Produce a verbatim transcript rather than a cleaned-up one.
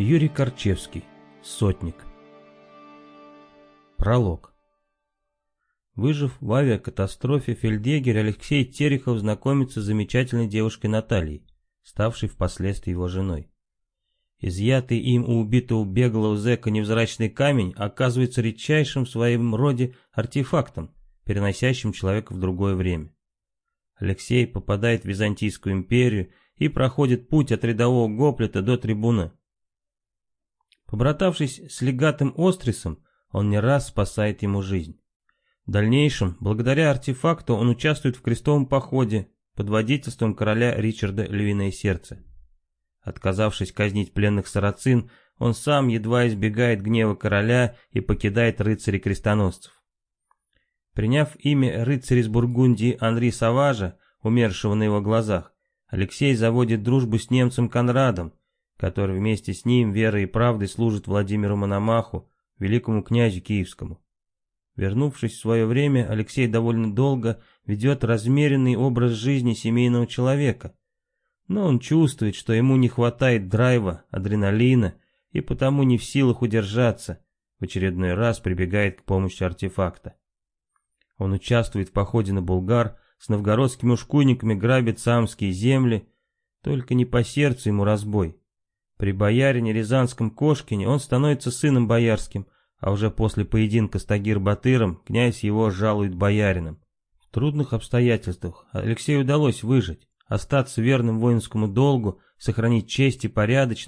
Юрий Корчевский. Сотник. Пролог. Выжив в авиакатастрофе, фельдъегерь Алексей Терехов знакомится с замечательной девушкой Натальей, ставшей впоследствии его женой. Изъятый им у убитого беглого зэка невзрачный камень оказывается редчайшим в своем роде артефактом, переносящим человека в другое время. Алексей попадает в Византийскую империю и проходит путь от рядового гоплита до трибуна. Побратавшись с легатом Острисом, он не раз спасает ему жизнь. В дальнейшем, благодаря артефакту, он участвует в крестовом походе под водительством короля Ричарда Львиное Сердце. Отказавшись казнить пленных сарацин, он сам едва избегает гнева короля и покидает рыцарей-крестоносцев. Приняв имя рыцаря из Бургундии Анри Саважа, умершего на его глазах, Алексей заводит дружбу с немцем Конрадом, который вместе с ним верой и правдой служит Владимиру Мономаху, великому князю Киевскому. Вернувшись в свое время, Алексей довольно долго ведет размеренный образ жизни семейного человека, но он чувствует, что ему не хватает драйва, адреналина, и потому не в силах удержаться, в очередной раз прибегает к помощи артефакта. Он участвует в походе на Булгар, с новгородскими ушкуйниками грабит самские земли, только не по сердцу ему разбой. При боярине Рязанском Кошкине он становится сыном боярским, а уже после поединка с Тагир-Батыром князь его жалует боярином. В трудных обстоятельствах Алексею удалось выжить, остаться верным воинскому долгу, сохранить честь и порядочность,